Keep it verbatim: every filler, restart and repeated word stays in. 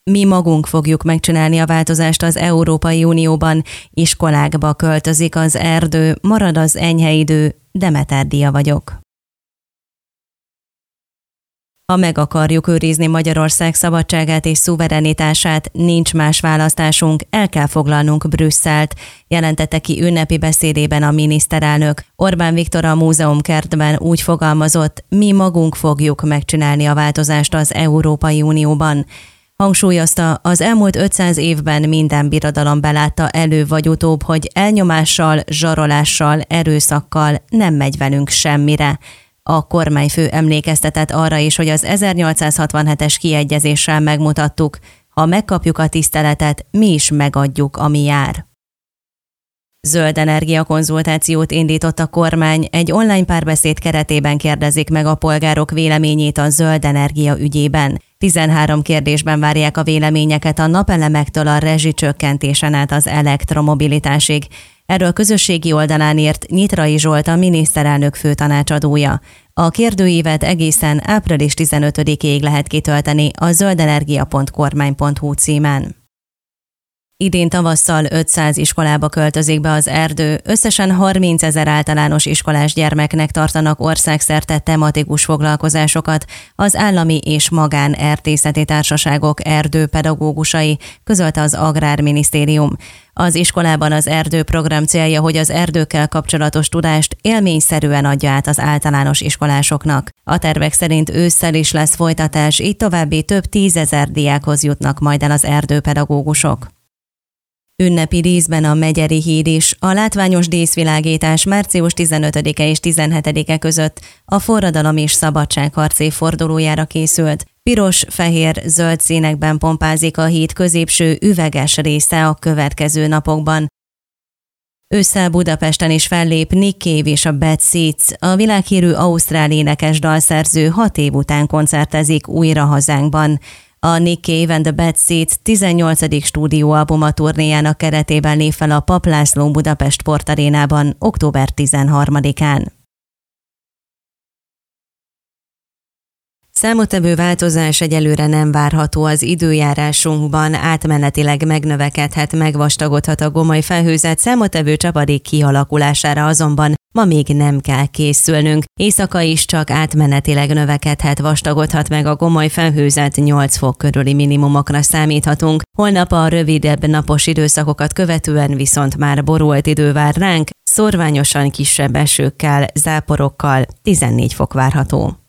Mi magunk fogjuk megcsinálni a változást az Európai Unióban, iskolákba költözik az erdő, marad az enyhe idő, Demeter Dia vagyok. Ha meg akarjuk őrizni Magyarország szabadságát és szuverenitását, nincs más választásunk, el kell foglalnunk Brüsszelt, jelentette ki ünnepi beszédében a miniszterelnök. Orbán Viktor a múzeumkertben úgy fogalmazott, mi magunk fogjuk megcsinálni a változást az Európai Unióban. Hangsúlyozta, az elmúlt ötszáz évben minden birodalom belátta elő vagy utóbb, hogy elnyomással, zsarolással, erőszakkal nem megy velünk semmire. A kormányfő emlékeztetett arra is, hogy az ezernyolcszázhatvanhetes kiegyezéssel megmutattuk, ha megkapjuk a tiszteletet, mi is megadjuk, ami jár. Zöld energia konzultációt indított a kormány, egy online párbeszéd keretében kérdezik meg a polgárok véleményét a zöld energia ügyében. tizenhárom kérdésben várják a véleményeket a napelemektől a rezsicsökkentésen át az elektromobilitásig. Erről közösségi oldalán írt Nyitrai Zsolt, a miniszterelnök főtanácsadója. A kérdőívet egészen április tizenötödikéig lehet kitölteni a zöldenergia pont kormány pont hu címen. Idén tavasszal ötszáz iskolába költözik be az erdő, összesen harmincezer általános iskolás gyermeknek tartanak országszerte tematikus foglalkozásokat az állami és magán erdészeti társaságok erdőpedagógusai, közölte az Agrárminisztérium. Az iskolában az erdőprogram célja, hogy az erdőkkel kapcsolatos tudást élményszerűen adja át az általános iskolásoknak. A tervek szerint ősszel is lesz folytatás, így további több tízezer diákhoz jutnak majd el az erdőpedagógusok. Ünnepi díszben a Megyeri híd is, a látványos díszvilágítás március tizenötödike és tizenhetedike között a forradalom és szabadságharc évfordulójára készült. Piros, fehér, zöld színekben pompázik a híd középső üveges része a következő napokban. Ősszel Budapesten is fellép Nick Cave és a Bad Seeds, a világhírű ausztrál énekes dalszerző hat év után koncertezik újra hazánkban. A Nick Cave and the Bad Seeds tizennyolcadik stúdióalbuma turnéjának keretében lép fel a Papp László Budapest Sportarénában október tizenharmadikán. Számottevő változás egyelőre nem várható az időjárásunkban, átmenetileg megnövekedhet, megvastagodhat a gomoly felhőzet, számottevő csapadék kialakulására azonban ma még nem kell készülnünk. Éjszaka is csak átmenetileg növekedhet, vastagodhat meg a gomoly felhőzet, nyolc fok körüli minimumokra számíthatunk. Holnap a rövidebb napos időszakokat követően viszont már borult idő vár ránk, szorványosan kisebb esőkkel, záporokkal, tizennégy fok várható.